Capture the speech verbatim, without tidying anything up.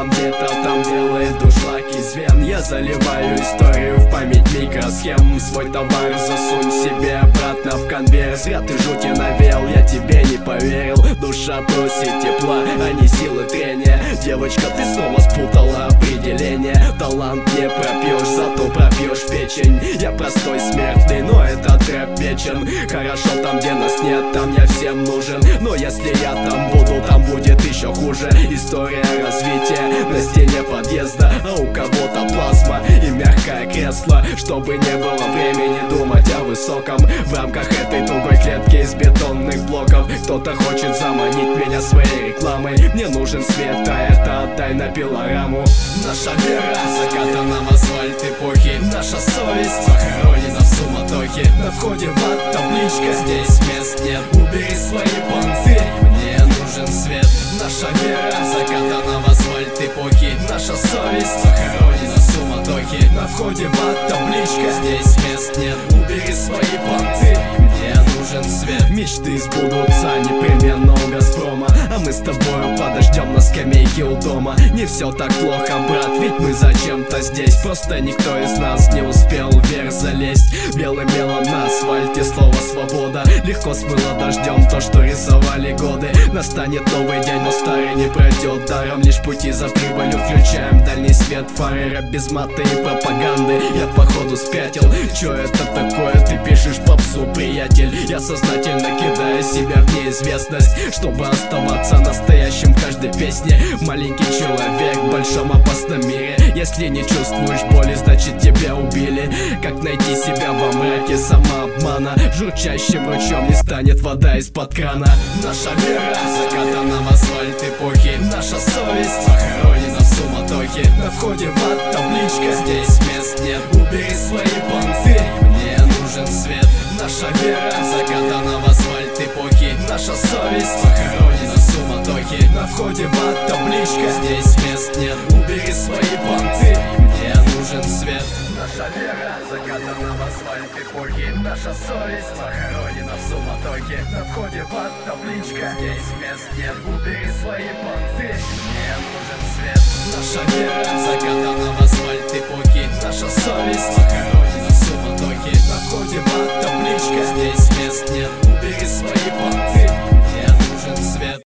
там где-то там делает душлак из вен. Я заливаю историю в память микросхем. Свой товар засунь себе обратно в конверт. Зря ты жути навел, я тебе не поверил. Душа просит тепла, а не силы трения. Девочка, ты снова спутала определение. Талант не пропьешь, зато пропьешь печень. Я простой смертный, но этот рэп вечен. Хорошо там, где нас нет, там я всем нужен. Но если я там буду, там будет еще хуже. История развития на стене подъезда, а у кого-то плазма и мягкое кресло. Чтобы не было времени думать о высоком в рамках этой тугой клетки из бетонных блоков. Кто-то хочет заманить меня своей рекламой. Мне нужен свет, а это отдай на пилораму. Наша вера закатана в асфальт эпохи. Наша совесть похоронена в суматохе. На входе в ад табличка, здесь мест нет. Убери свои понты, мне нужен свет. Наша вера закатана в асфальт эпохи. Наша совесть похоронена в суматохе. На входе в ад табличка, здесь мест нет. Убери свои понты, мне нужен свет. Мечты сбудутся непременно у Газпрома, а мы с тобою подождем на скамейке у дома. Не все так плохо, брат, ведь мы зачем-то здесь. Просто никто из нас не успел вверх залезть. Белым мелом на асфальте слово свобода. Легко смыло дождем то, что рисовали годы. Настанет новый день, но старый не пройдет даром. Лишь пути за прибылью, включаем дальний свет, фары, рэп без мата и пропаганды. Я походу спятил, чё это такое? Ты пишешь попсу, приятель. Я сознательно кидаю себя в неизвестность, чтобы оставаться настоящим в каждой песне. Маленький человек в большом опасном мире. Если не чувствуешь боли, значит тебя убили. Как найти себя во мраке самообмана? Журчащим ручьем не станет вода из-под крана. Наша вера закатана в асфальт эпохи. Наша совесть похоронена в суматохе. На входе в ад табличка, здесь мест нет. Убери свои понты, мне нужен свет. Наша вера закатана в асфальт эпохи. Наша совесть похоронена в суматохе. На входе в ад табличка, здесь мест нет. Убери свои понты, мне нужен свет. Наша вера закатана в асфальт эпохи. Наша совесть похоронена в суматохе. На входе в ад табличка, здесь мест нет. Убери свои понты, мне нужен свет. Наша вера